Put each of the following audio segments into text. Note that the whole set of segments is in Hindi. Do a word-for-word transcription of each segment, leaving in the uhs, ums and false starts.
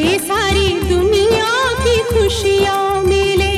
सारी दुनिया की खुशियाँ मिले।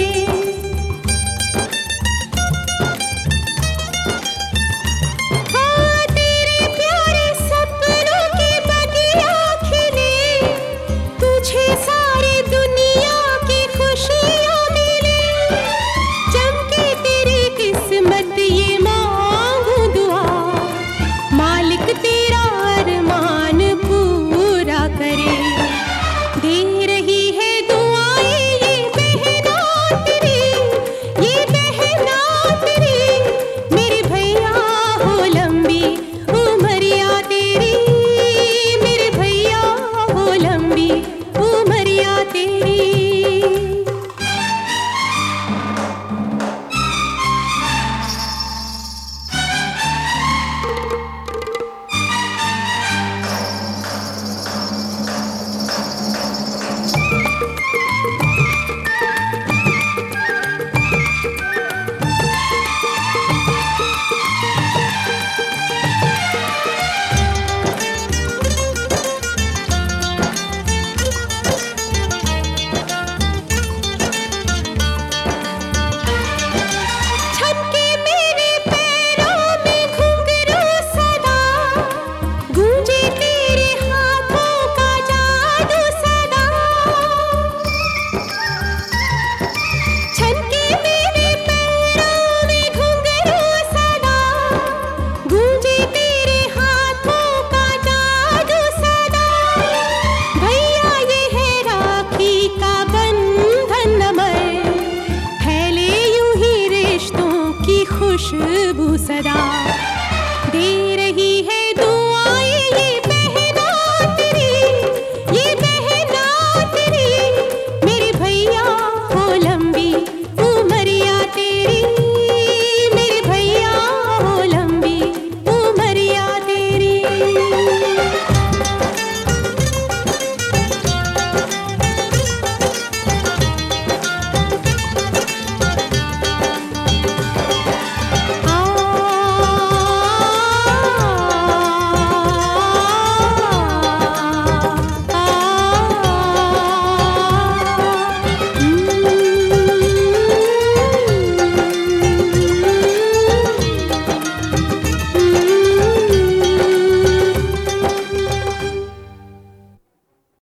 हाँ, तेरे प्यारे सपनों की बगिया खिले, तुझे सारी दुनिया की खुशियाँ मिले। चमके तेरी किस्मत ये मांगू दुआ, मालिक तेरा अरमान पूरा करे। दे रही है दुआएं ये बहना तेरी, ये बहना तेरी। मेरे भैया हो लंबी उमरिया तेरी, मेरे भैया हो लंबी उमरिया तेरी। छनके मेरे पैरों में घुंघरू सदा, गूंजे तेरे हाथों का जादू सदा। छनके मेरे पैरों में घुंघरू सदा, गूंजे तेरे हाथों का जादू सदा। भैया ये है राखी का बंधन अमर, फैले यूं ही रिश्तों की खुशबू सदा। दे रही है